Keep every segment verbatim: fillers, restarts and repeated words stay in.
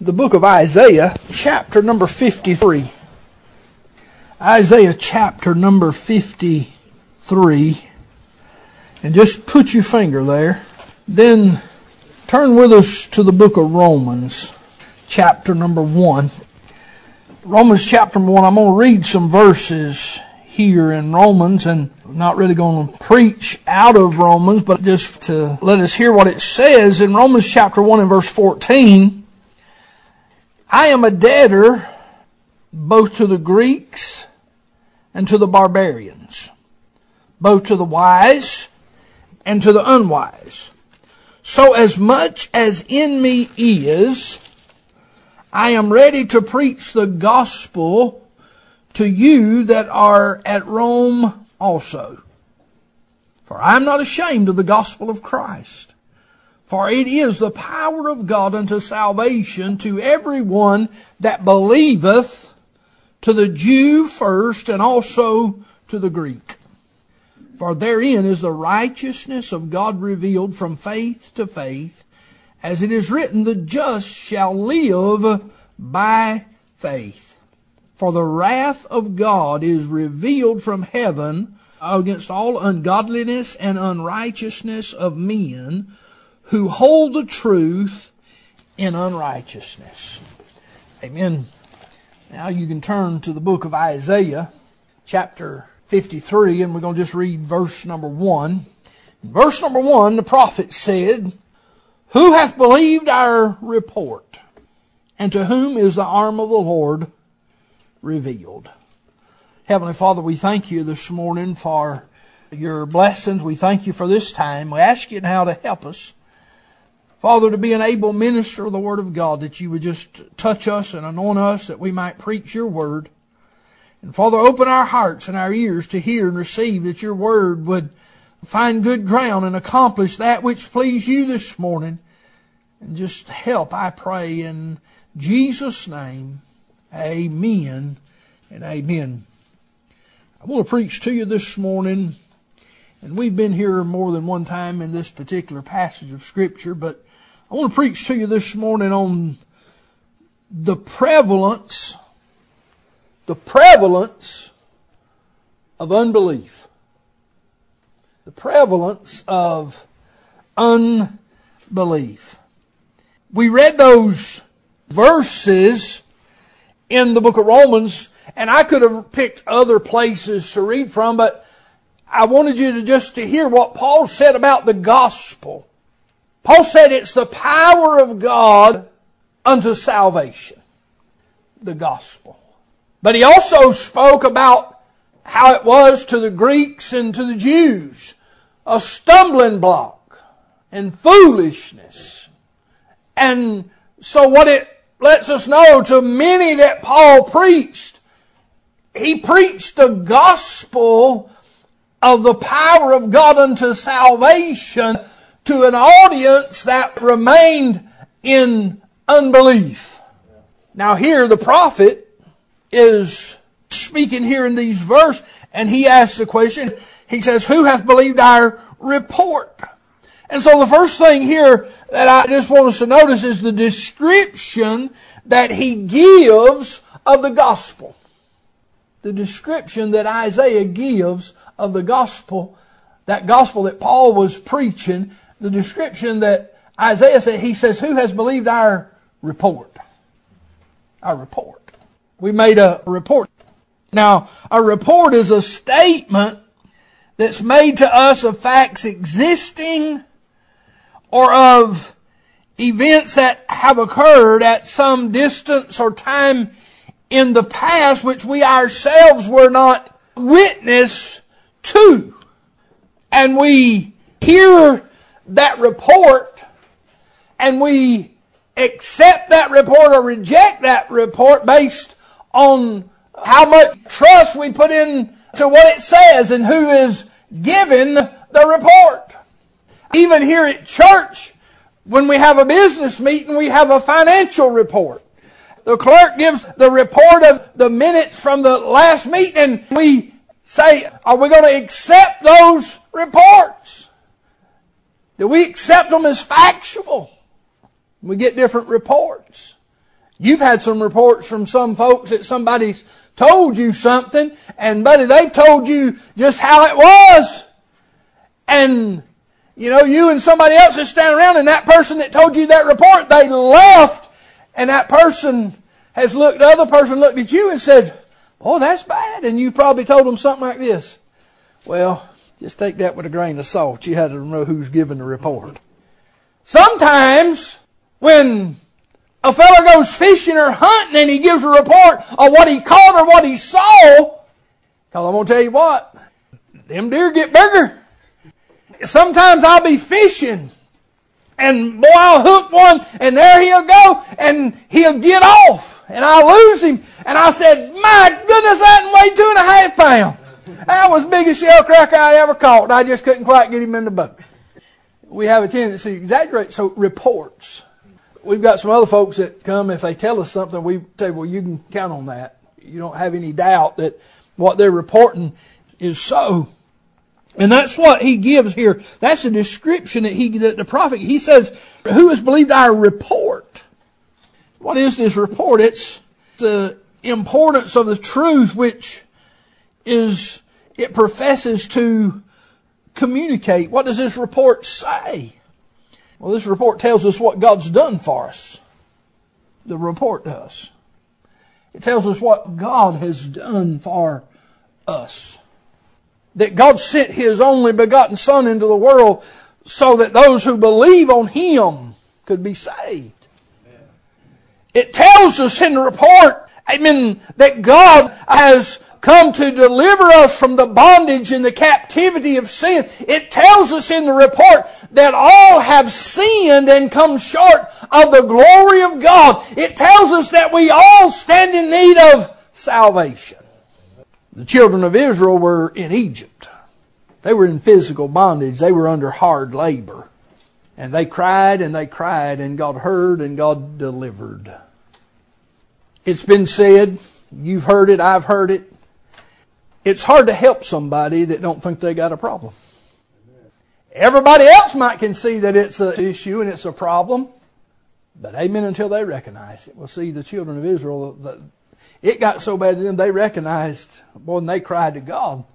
the book of Isaiah, chapter number fifty-three. Isaiah chapter number fifty-three. And just put your finger there. Then turn with us to the book of Romans, chapter number one. Romans chapter number one, I'm going to read some verses here in Romans, and I'm not really going to preach out of Romans, but just to let us hear what it says in Romans chapter one and verse fourteen. I am a debtor both to the Greeks and to the barbarians, both to the wise and to the unwise. So as much as in me is, I am ready to preach the gospel to you that are at Rome also. For I am not ashamed of the gospel of Christ. For it is the power of God unto salvation to everyone that believeth, to the Jew first and also to the Greek. For therein is the righteousness of God revealed from faith to faith, as it is written, the just shall live by faith. For the wrath of God is revealed from heaven against all ungodliness and unrighteousness of men, who hold the truth in unrighteousness. Amen. Now you can turn to the book of Isaiah, chapter fifty-three, and we're going to just read verse number one. In verse number one, the prophet said, Who hath believed our report? And to whom is the arm of the Lord revealed? Heavenly Father, we thank you this morning for your blessings. We thank you for this time. We ask you now to help us, Father, to be an able minister of the Word of God, that you would just touch us and anoint us, that we might preach your Word. And Father, open our hearts and our ears to hear and receive, that your Word would find good ground and accomplish that which please you this morning. And just help, I pray, in Jesus' name. Amen and amen. I want to preach to you this morning, and we've been here more than one time in this particular passage of Scripture, but I want to preach to you this morning on the prevalence, the prevalence of unbelief. The prevalence of unbelief. We read those verses in the book of Romans, and I could have picked other places to read from, but I wanted you to just to hear what Paul said about the gospel. Paul said it's the power of God unto salvation. The gospel. But he also spoke about how it was to the Greeks and to the Jews. A stumbling block and foolishness. And so what it lets us know, to many that Paul preached, he preached the gospel of the power of God unto salvation to an audience that remained in unbelief. Now here the prophet is speaking here in these verses, and he asks the question, he says, Who hath believed our report? And so the first thing here that I just want us to notice is the description that he gives of the gospel. The description that Isaiah gives of the gospel, that gospel that Paul was preaching, the description that Isaiah said, he says, Who has believed our report? Our report. We made a report. Now, a report is a statement that's made to us of facts existing or of events that have occurred at some distance or time in the past which we ourselves were not witness to. And we hear that report and we accept that report or reject that report based on how much trust we put in to what it says and who is giving the report. Even here at church, when we have a business meeting, we have a financial report. The clerk gives the report of the minutes from the last meeting, and we say, are we going to accept those reports? Do we accept them as factual? We get different reports. You've had some reports from some folks that somebody's told you something, and buddy, they've told you just how it was. And, you know, you and somebody else is standing around, and that person that told you that report, they left, and that person has looked, the other person looked at you and said, oh, that's bad. And you probably told them something like this. Well, just take that with a grain of salt. You had to know who's giving the report. Sometimes when a fellow goes fishing or hunting and he gives a report of what he caught or what he saw, because I'm going to tell you what, them deer get bigger. Sometimes I'll be fishing and boy, I'll hook one and there he'll go and he'll get off and I'll lose him. And I said, my goodness, that weighed two and a half pounds. That was the biggest shell cracker I ever caught. I just couldn't quite get him in the boat. We have a tendency to exaggerate. So reports. We've got some other folks that come, if they tell us something, we say, well, you can count on that. You don't have any doubt that what they're reporting is so. And that's what he gives here. That's a description that he, that the prophet, he says, who has believed our report? What is this report? It's the importance of the truth which is, it professes to communicate. What does this report say? Well, this report tells us what God's done for us. The report does. It tells us what God has done for us. That God sent His only begotten Son into the world so that those who believe on Him could be saved. Amen. It tells us in the report, amen, that God has come to deliver us from the bondage and the captivity of sin. It tells us in the report that all have sinned and come short of the glory of God. It tells us that we all stand in need of salvation. The children of Israel were in Egypt. They were in physical bondage. They were under hard labor. And they cried and they cried and God heard and God delivered. It's been said, you've heard it, I've heard it. It's hard to help somebody that don't think they got a problem. Everybody else might can see that it's an issue and it's a problem. But amen until they recognize it. Well, see, the children of Israel, the, it got so bad to them, they recognized, boy, and they cried to God.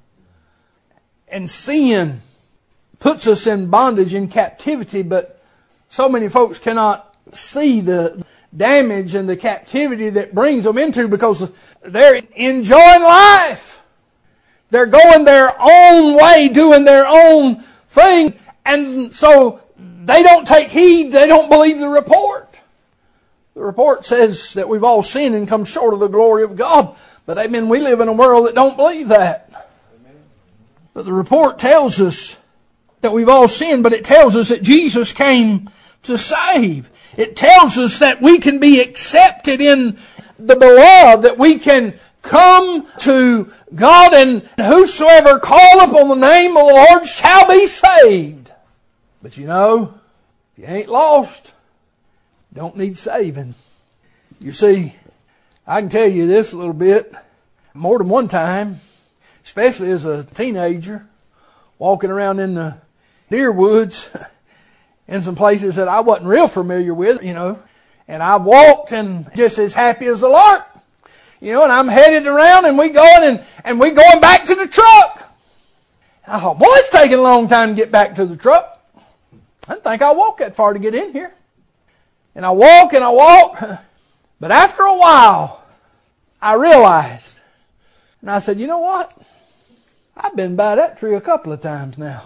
And sin puts us in bondage, in captivity, but so many folks cannot see the damage and the captivity that brings them into because they're enjoying life. They're going their own way, doing their own thing, and so they don't take heed, they don't believe the report. The report says that we've all sinned and come short of the glory of God. But amen, we live in a world that don't believe that. Amen. But the report tells us that we've all sinned, but it tells us that Jesus came to save. It tells us that we can be accepted in the beloved, that we can come to God, and whosoever call upon the name of the Lord shall be saved. But you know, if you ain't lost, don't need saving. You see, I can tell you this a little bit. More than one time, especially as a teenager, walking around in the deer woods in some places that I wasn't real familiar with, you know, and I walked and just as happy as a lark. You know, and I'm headed around and we going and, and we going back to the truck. I thought, boy, it's taking a long time to get back to the truck. I didn't think I'd walk that far to get in here. And I walk and I walk. But after a while, I realized. And I said, you know what? I've been by that tree a couple of times now.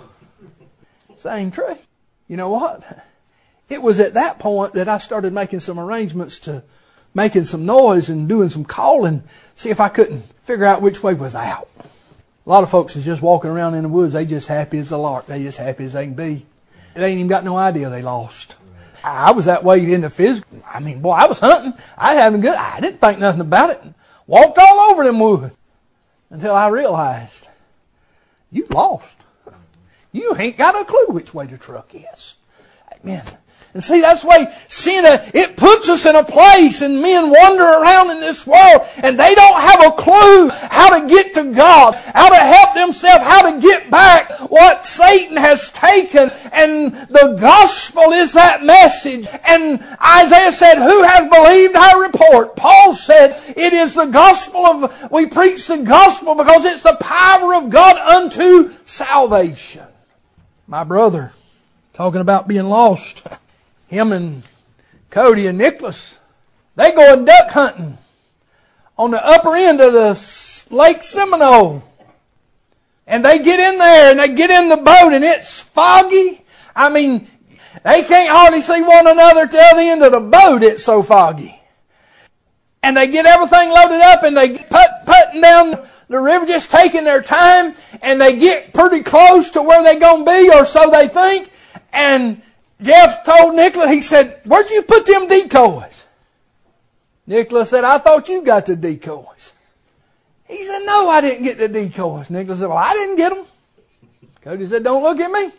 Same tree. You know what? It was at that point that I started making some arrangements to making some noise and doing some calling, see if I couldn't figure out which way was out. A lot of folks is just walking around in the woods. They just happy as a lark. They just happy as they can be. They ain't even got no idea they lost. I was that way in the physical. I mean, boy, I was hunting. I having good. I didn't think nothing about it. Walked all over them woods until I realized you lost. You ain't got a clue which way the truck is. Amen. And see, that's the way sin, uh, it puts us in a place, and men wander around in this world and they don't have a clue how to get to God, how to help themselves, how to get back what Satan has taken. And the gospel is that message. And Isaiah said, who has believed our report? Paul said, it is the gospel of, we preach the gospel because it's the power of God unto salvation. My brother, talking about being lost. Him and Cody and Nicholas, they going duck hunting on the upper end of the Lake Seminole. And they get in there and they get in the boat and it's foggy. I mean, they can't hardly see one another till the end of the boat. It's so foggy. And they get everything loaded up and they put, putting down the river, just taking their time. And they get pretty close to where they're going to be, or so they think. And Jeff told Nicholas, he said, where'd you put them decoys? Nicholas said, I thought you got the decoys. He said, no, I didn't get the decoys. Nicholas said, well, I didn't get them. Cody said, don't look at me.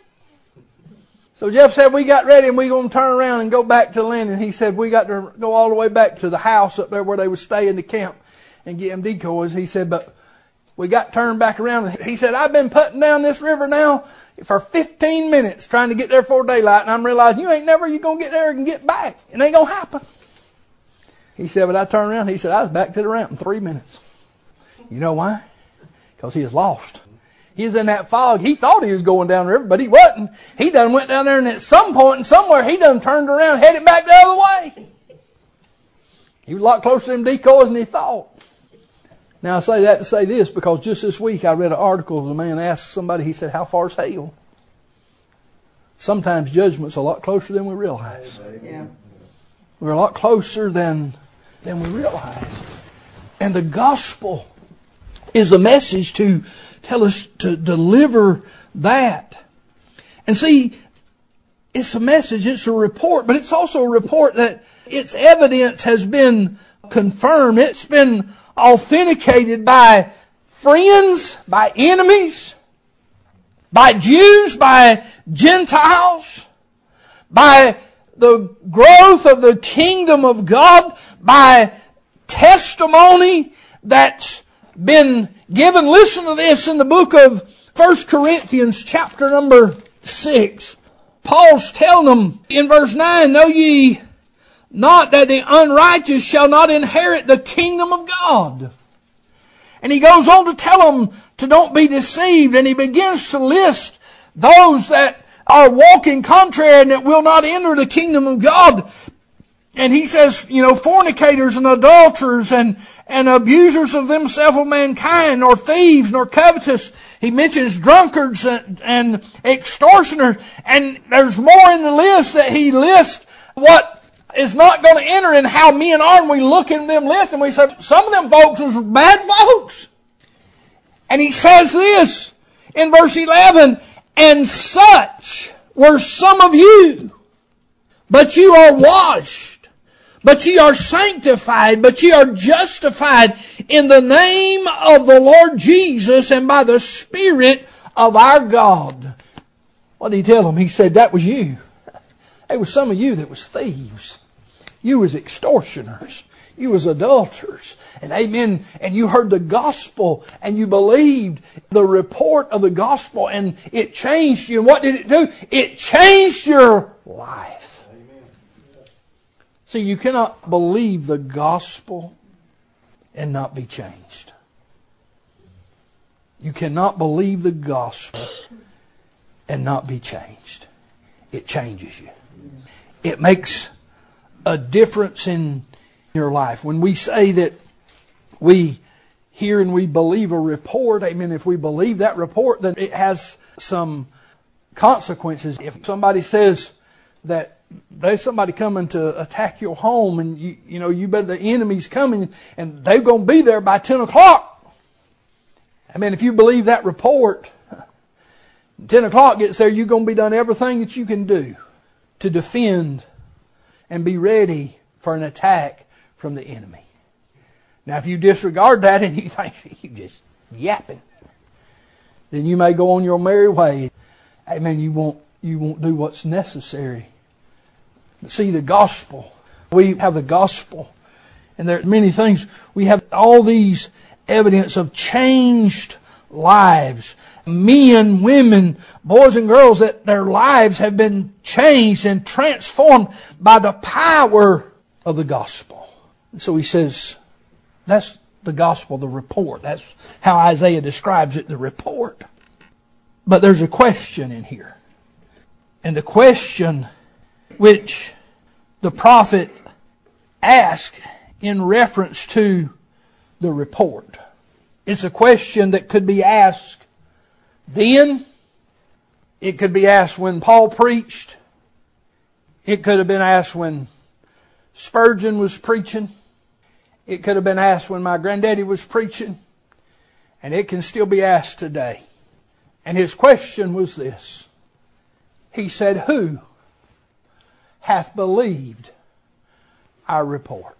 So Jeff said, we got ready and we going to turn around and go back to Linden. He said, we got to go all the way back to the house up there where they would stay in the camp and get them decoys. He said, but we got turned back around. He said, I've been putting down this river now for fifteen minutes trying to get there before daylight, and I'm realizing you ain't never you going to get there and get back. It ain't going to happen. He said, but I turned around. He said, I was back to the ramp in three minutes. You know why? Because he was lost. He was in that fog. He thought he was going down the river, but he wasn't. He done went down there, and at some point and somewhere, he done turned around, headed back the other way. He was a lot closer to them decoys than he thought. Now, I say that to say this, because just this week I read an article. The man asked somebody, he said, how far is hell? Sometimes judgment's a lot closer than we realize. Yeah. We're a lot closer than, than we realize. And the gospel is the message to tell us to deliver that. And see, it's a message, it's a report, but it's also a report that its evidence has been confirmed. It's been authenticated by friends, by enemies, by Jews, by Gentiles, by the growth of the kingdom of God, by testimony that's been given. Listen to this in the book of First Corinthians chapter number six. Paul's telling them in verse nine, know ye not that the unrighteous shall not inherit the kingdom of God. And he goes on to tell them to don't be deceived. And he begins to list those that are walking contrary and that will not enter the kingdom of God. And he says, you know, fornicators and adulterers and, and abusers of themselves of mankind, nor thieves, nor covetous. He mentions drunkards and, and extortioners. And there's more in the list that he lists what is not going to enter and how men are. And we look in them lists and we say, some of them folks was bad folks. And he says this in verse eleven, and such were some of you, but you are washed, but ye are sanctified, but ye are justified in the name of the Lord Jesus and by the Spirit of our God. What did he tell them? He said, that was you. There was some of you that was thieves. You was extortioners. You was adulterers. And amen. And you heard the gospel and you believed the report of the gospel and it changed you. And what did it do? It changed your life. Amen. See, you cannot believe the gospel and not be changed. You cannot believe the gospel and not be changed. It changes you. It makes a difference in your life. When we say that we hear and we believe a report, amen, if we believe that report, then it has some consequences. If somebody says that there's somebody coming to attack your home and you, you know, you better, the enemy's coming and they're going to be there by ten o'clock. I mean, if you believe that report, ten o'clock gets there, you're going to be done everything that you can do to defend and be ready for an attack from the enemy. Now, if you disregard that and you think you just yapping, then you may go on your merry way. Amen. You won't, you won't do what's necessary See, the gospel. We have the gospel. And there are many things. We have all these evidence of changed lives. Men, women, boys and girls, that their lives have been changed and transformed by the power of the gospel. And so he says, that's the gospel, the report. That's how Isaiah describes it, the report. But there's a question in here. And the question which the prophet asked in reference to the report. It's a question that could be asked then. It could be asked when Paul preached. It could have been asked when Spurgeon was preaching. It could have been asked when my granddaddy was preaching. And it can still be asked today. And his question was this. He said, who hath believed our report?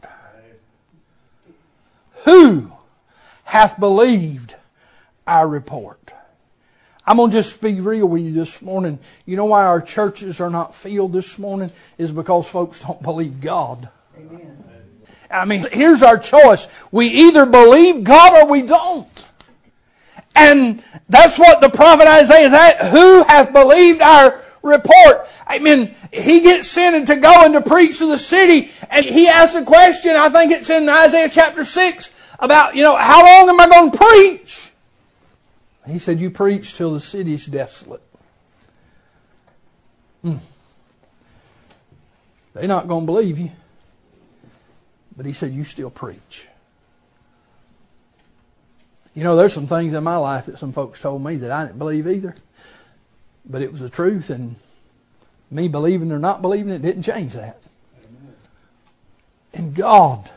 Who hath believed our report? I'm going to just be real with you this morning. You know why our churches are not filled this morning? Is because folks don't believe God. Amen. I mean, here's our choice. We either believe God or we don't. And that's what the prophet Isaiah is at. Who hath believed our report? I mean, he gets sent to go and to preach to the city, and he asks a question, I think it's in Isaiah chapter six, about, you know, how long am I going to preach? He said, you preach till the city is desolate. Hmm. They're not going to believe you. But he said, you still preach. You know, there's some things in my life that some folks told me that I didn't believe either. But it was the truth, and me believing or not believing it didn't change that. Amen. And God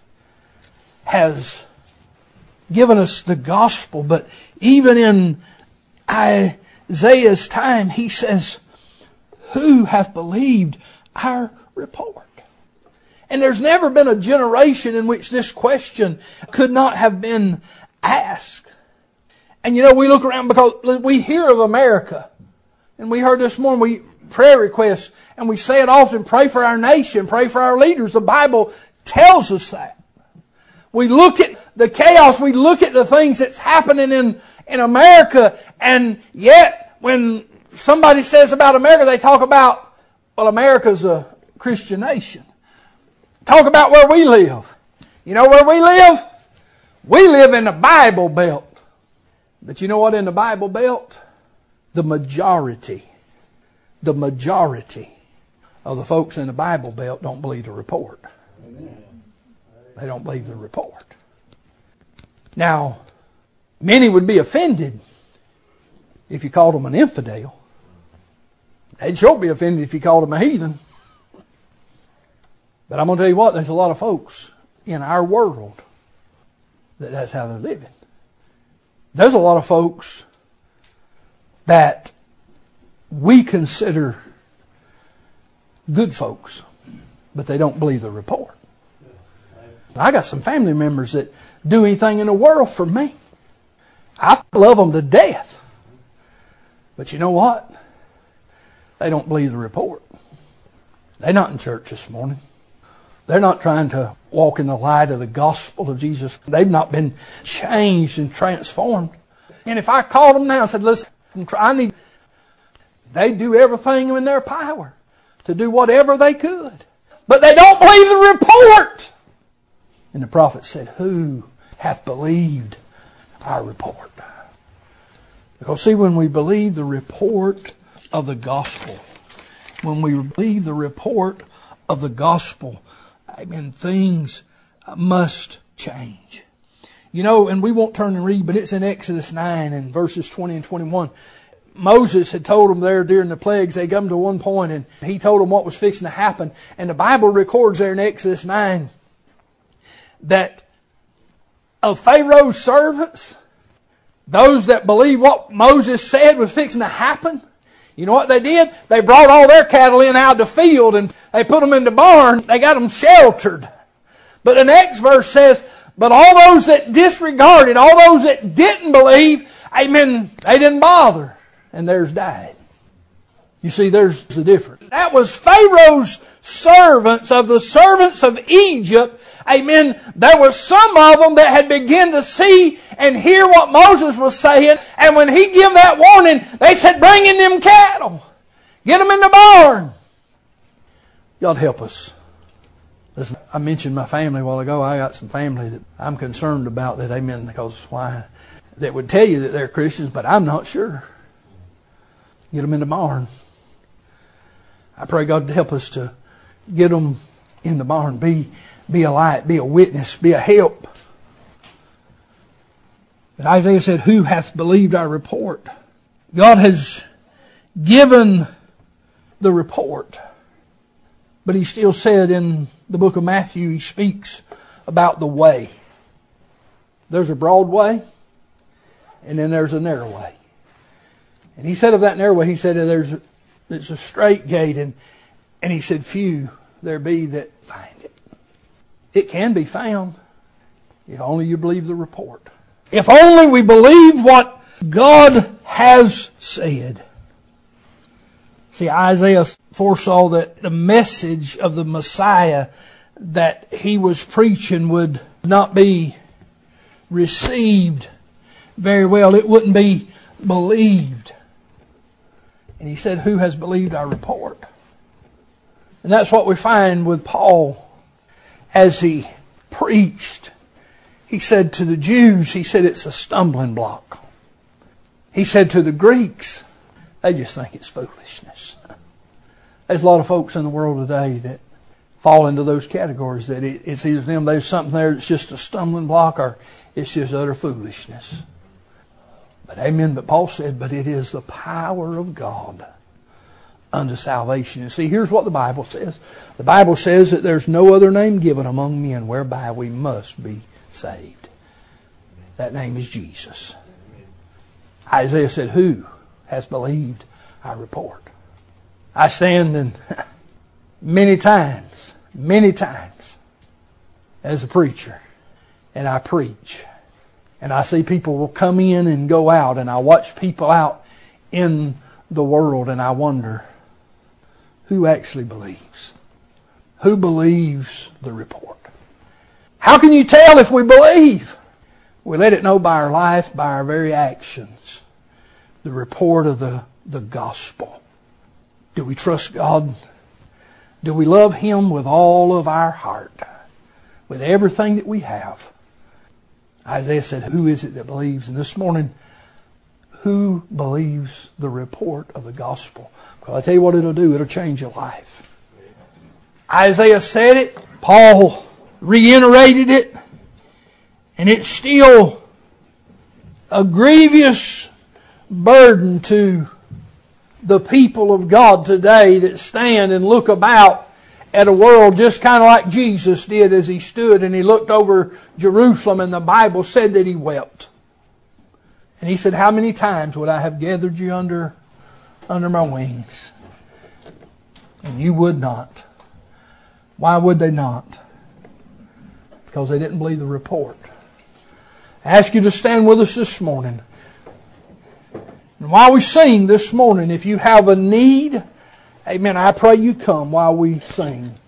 has given us the gospel, but even in Isaiah's time, he says, who hath believed our report? And there's never been a generation in which this question could not have been asked. And you know, we look around because we hear of America. And we heard this morning, we prayer requests, and we say it often, pray for our nation, pray for our leaders. The Bible tells us that. We look at the chaos, we look at the things that's happening in, in America, and yet when somebody says about America, they talk about, well, America's a Christian nation. Talk about where we live. You know where we live? We live in the Bible Belt. But you know what in the Bible Belt? The majority, the majority of the folks in the Bible Belt don't believe the report. Amen. They don't believe the report. Now, many would be offended if you called them an infidel. They'd sure be offended if you called them a heathen. But I'm going to tell you what, there's a lot of folks in our world that that's how they're living. There's a lot of folks that we consider good folks, but they don't believe the report. I got some family members that do anything in the world for me. I love them to death. But you know what? They don't believe the report. They're not in church this morning. They're not trying to walk in the light of the gospel of Jesus. They've not been changed and transformed. And if I called them now and said, listen, I need... They do everything in their power to do whatever they could. But they don't believe the report. And the prophet said, who hath believed our report? Because see, when we believe the report of the gospel, when we believe the report of the gospel, I mean, things must change. You know, and we won't turn and read, but it's in Exodus nine and verses twenty and twenty-one. Moses had told them there during the plagues, they come to one point and he told them what was fixing to happen. And the Bible records there in Exodus nine that of Pharaoh's servants, those that believed what Moses said was fixing to happen, you know what they did? They brought all their cattle in out of the field and they put them in the barn. They got them sheltered. But the next verse says, but all those that disregarded, all those that didn't believe, amen, they didn't bother. And theirs died. You see, there's the difference. That was Pharaoh's servants, of the servants of Egypt. Amen. There were some of them that had begun to see and hear what Moses was saying. And when he gave that warning, they said, bring in them cattle. Get them in the barn. God help us. Listen, I mentioned my family a while ago. I got some family that I'm concerned about that, amen, because why? That would tell you that they're Christians, but I'm not sure. Get them in the barn. I pray God to help us to get them in the barn. Be, be a light, be a witness, be a help. But Isaiah said, who hath believed our report? God has given the report. But he still said in the book of Matthew, he speaks about the way. There's a broad way, and then there's a narrow way. And he said of that narrow way, he said there's It's a straight gate, and, and he said, few there be that find it. It can be found if only you believe the report. If only we believe what God has said. See, Isaiah foresaw that the message of the Messiah that he was preaching would not be received very well. It wouldn't be believed. And he said, who has believed our report? And that's what we find with Paul as he preached. He said to the Jews, he said it's a stumbling block. He said to the Greeks, they just think it's foolishness. There's a lot of folks in the world today that fall into those categories, that it's either them, there's something there that's just a stumbling block, or it's just utter foolishness. But amen, but Paul said, but it is the power of God unto salvation. And see, here's what the Bible says. The Bible says that there's no other name given among men whereby we must be saved. That name is Jesus. Isaiah said, who has believed our report? I stand and many times, many times as a preacher, and I preach. And I see people will come in and go out, and I watch people out in the world, and I wonder, who actually believes? Who believes the report? How can you tell if we believe? We let it know by our life, by our very actions. The report of the, the gospel. Do we trust God? Do we love Him with all of our heart? With everything that we have? Isaiah said, who is it that believes? And this morning, who believes the report of the gospel? Because I tell you what it'll do. It'll change your life. Isaiah said it. Paul reiterated it. And it's still a grievous burden to the people of God today that stand and look about at a world just kind of like Jesus did as He stood and He looked over Jerusalem, and the Bible said that He wept. And He said, how many times would I have gathered you under, under my wings? And you would not. Why would they not? Because they didn't believe the report. I ask you to stand with us this morning. And while we sing this morning, if you have a need, amen, I pray you come while we sing.